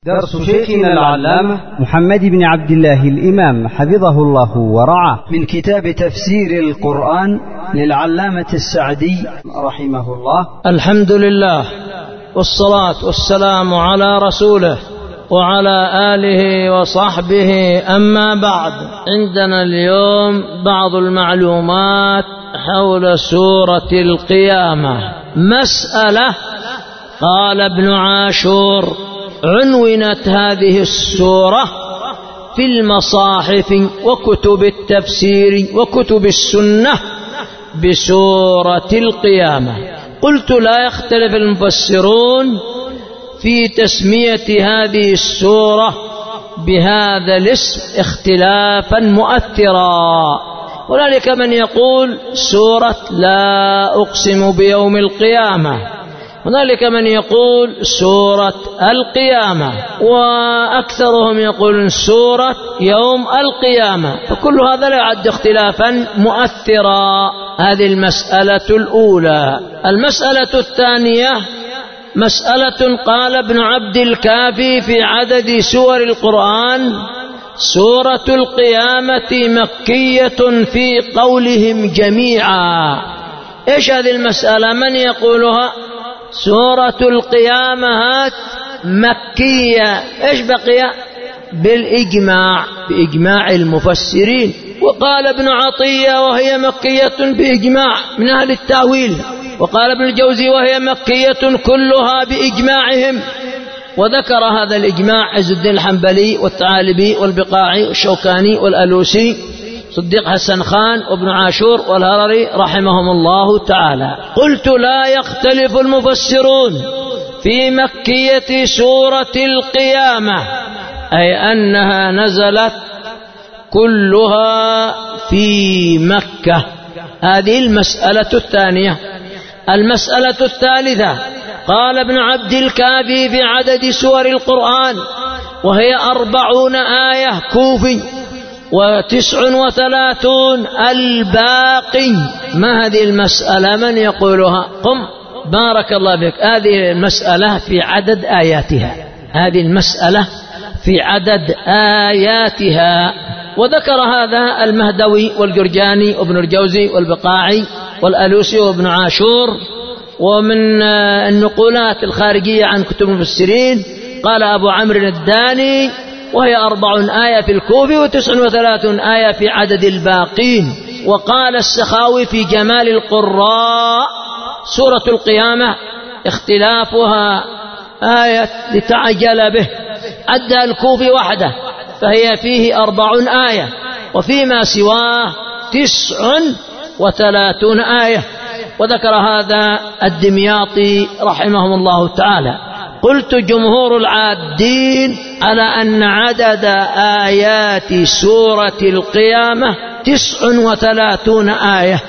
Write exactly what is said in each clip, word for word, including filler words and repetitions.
درس شيخنا العلامة محمد بن عبد الله الإمام حفظه الله ورعاه من كتاب تفسير القرآن للعلامة السعدي رحمه الله. الحمد لله والصلاة والسلام على رسوله وعلى آله وصحبه. أما بعد، عندنا اليوم بعض المعلومات حول سورة القيامة. مسألة قال ابن عاشور: عنونت هذه السورة في المصاحف وكتب التفسير وكتب السنة بسورة القيامة. قلت: لا يختلف المفسرون في تسمية هذه السورة بهذا الاسم اختلافا مؤثرا. هنالك من يقول سورة لا أقسم بيوم القيامة، هنالك من يقول سورة القيامة، وأكثرهم يقول سورة يوم القيامة، فكل هذا لا يعد اختلافا مؤثرا. هذه المسألة الأولى. المسألة الثانية مسألة قال ابن عبد الكافي في عدد سور القرآن: سورة القيامة مكية في قولهم جميعا. إيش هذه المسألة؟ من يقولها؟ سورة القيامة مكية. إيش بقي؟ بالإجماع، بإجماع المفسرين. وقال ابن عطية: وهي مكية بإجماع من أهل التأويل. وقال ابن الجوزي: وهي مكية كلها بإجماعهم. وذكر هذا الإجماع عز الدين الحنبلي والثعالبي والبقاعي والشوكاني والألوسي، صديق حسن خان وابن عاشور والهرري رحمهم الله تعالى. قلت: لا يختلف المفسرون في مكية سورة القيامة، أي أنها نزلت كلها في مكة. هذه المسألة الثانية. المسألة الثالثة قال ابن عبد الكافي في عدد سور القرآن: وهي أربعون آية كوفي وتسع وثلاثون الباقي. ما هذه المسألة؟ من يقولها؟ قم بارك الله بك. هذه المسألة في عدد آياتها، هذه المسألة في عدد آياتها. وذكر هذا المهدوي والجرجاني وابن الجوزي والبقاعي والألوسي وابن عاشور. ومن النقولات الخارجية عن كتب المفسرين قال أبو عمرو الداني: وهي أربع آية في الكوفي وتسع وثلاثون آية في عدد الباقين. وقال السخاوي في جمال القراء: سورة القيامة اختلافها آية لتعجل به، عدها الكوفي وحده فهي فيه أربع آية، وفيما سواه تسع وثلاثون آية. وذكر هذا الدمياطي رحمهم الله تعالى. قلت: جمهور العادين على أن عدد آيات سورة القيامة تسع وثلاثون آية،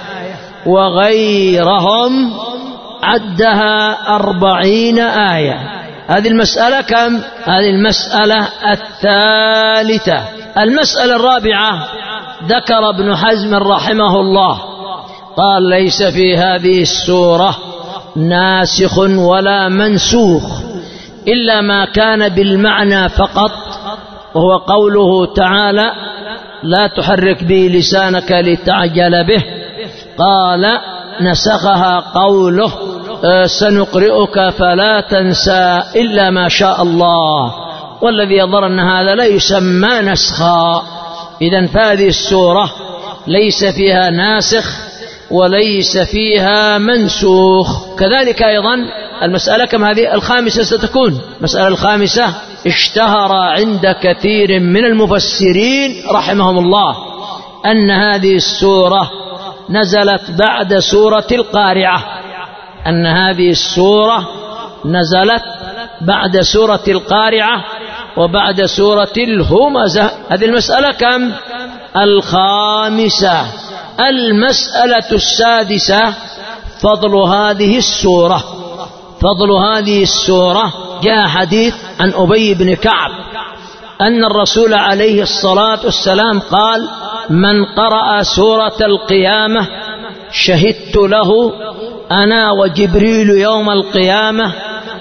وغيرهم عدها أربعين آية. هذه المسألة كم؟ هذه المسألة الثالثة. المسألة الرابعة ذكر ابن حزم رحمه الله قال: ليس في هذه السورة ناسخ ولا منسوخ إلا ما كان بالمعنى فقط، وهو قوله تعالى: لا تحرك به لسانك لتعجل به. قال: نسخها قوله: سنقرئك فلا تنسى إلا ما شاء الله. والذي يظهر أن هذا لا يسمى نسخا. إذن فهذه السورة ليس فيها ناسخ وليس فيها منسوخ. كذلك أيضا المسألة كما هذه الخامسة ستكون. المسألة الخامسة اشتهر عند كثير من المفسرين رحمهم الله أن هذه السورة نزلت بعد سورة القارعة، أن هذه السورة نزلت بعد سورة القارعة وبعد سورة الهمزة. هذه المسألة كم؟ الخامسة. المسألة السادسة فضل هذه السورة. فضل هذه السورة: جاء حديث عن أبي بن كعب أن الرسول عليه الصلاة والسلام قال: من قرأ سورة القيامة شهدت له أنا وجبريل يوم القيامة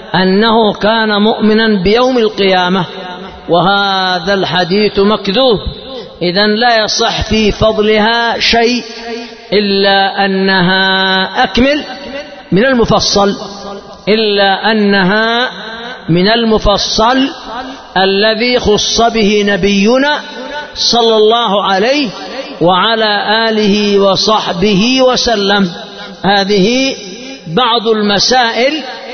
أنه كان مؤمنا بيوم القيامة، وهذا الحديث مكذوب. إذن لا يصح في فضلها شيء إلا أنها أكمل من المفصل، إلا أنها من المفصل الذي خص به نبينا صلى الله عليه وعلى آله وصحبه وسلم. هذه بعض المسائل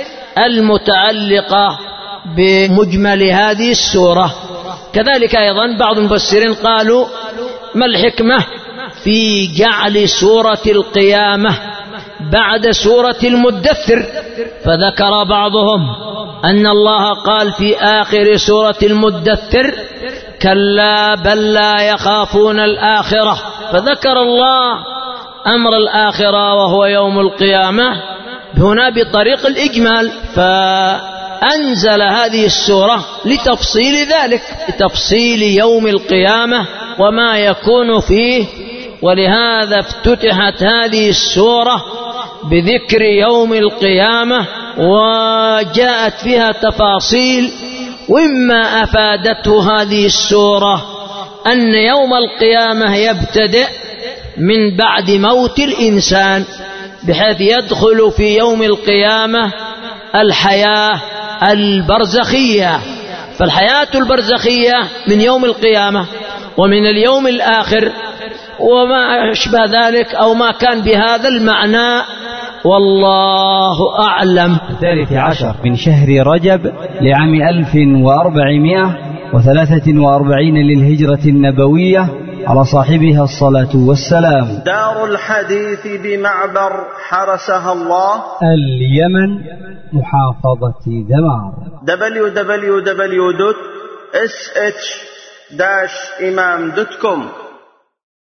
المتعلقة بمجمل هذه السورة. كذلك أيضا بعض المفسرين قالوا: ما الحكمة في جعل سورة القيامة بعد سورة المدثر؟ فذكر بعضهم أن الله قال في آخر سورة المدثر: كلا بل لا يخافون الآخرة، فذكر الله أمر الآخرة وهو يوم القيامة هنا بطريق الإجمال، فأنزل هذه السورة لتفصيل ذلك، لتفصيل يوم القيامة وما يكون فيه. ولهذا افتتحت هذه السورة بذكر يوم القيامة، وجاءت فيها تفاصيل. وإما أفادته هذه السورة أن يوم القيامة يبتدئ من بعد موت الإنسان، بحيث يدخل في يوم القيامة الحياة البرزخية. فالحياة البرزخية من يوم القيامة ومن اليوم الآخر وما أشبه ذلك أو ما كان بهذا المعنى، والله أعلم. الثالث عشر من شهر رجب لعام ألف وأربعمائة وثلاثة وأربعين للهجرة النبوية، على صاحبها الصلاة والسلام. دار الحديث بمعبر حرسها الله، اليمن، محافظة دمار. دبليو دبليو دبليو دوت إس إتش داش إمام دوت كوم.